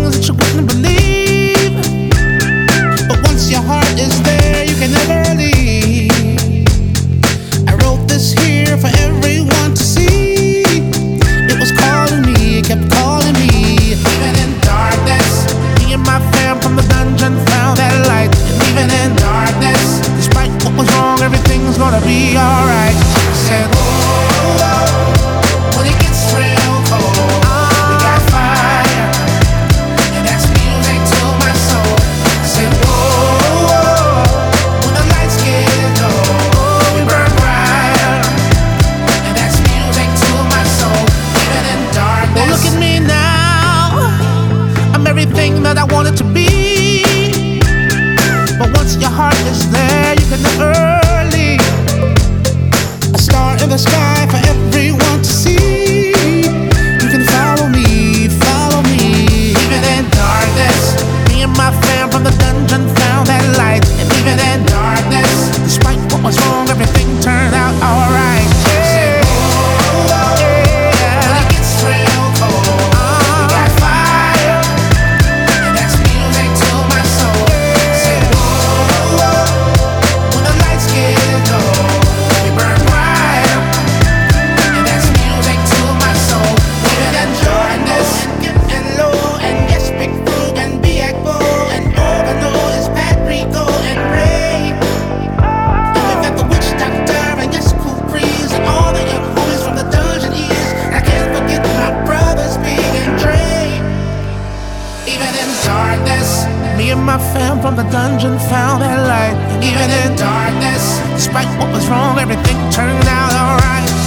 things that you wouldn't believe. But once your heart is there, you can never leave. I wrote this here for everyone to see. It was calling me, it kept calling me. Even in darkness, me and my fam from the dungeon found that light. And even in darkness, despite what was wrong, everything's gonna be alright. I said, oh, when it gets real cold, we got fire, and that's music to my soul. I said, whoa, when the lights get low, we burn brighter, and that's music to my soul. Even in darkness. Well, look at me now, I'm everything that I wanted to be. But once your heart is there, you can never leave. A star in the sky for everyone to see. You can follow me, follow me. Even in darkness, me and my fam from the dungeon found that light. And even in darkness, despite what was wrong, everything turned out alright. Yeah. When it gets real cold, we got fire, and that's music to my soul. Say, whoa, when the lights get low, we burn brighter, and that's music to my soul. Even in darkness, and low, and yes, Big Food, and Biagbo, and Organo is Pat Rico, and Ray. And we've got the Witch Doctor, and yes, Cool Breeze, and all the young homies from the dungeon years. I can't forget my brothers, Big and Dre. Even in darkness, me and my fam from the dungeon found that light. And even in darkness, despite what was wrong, everything turned out alright.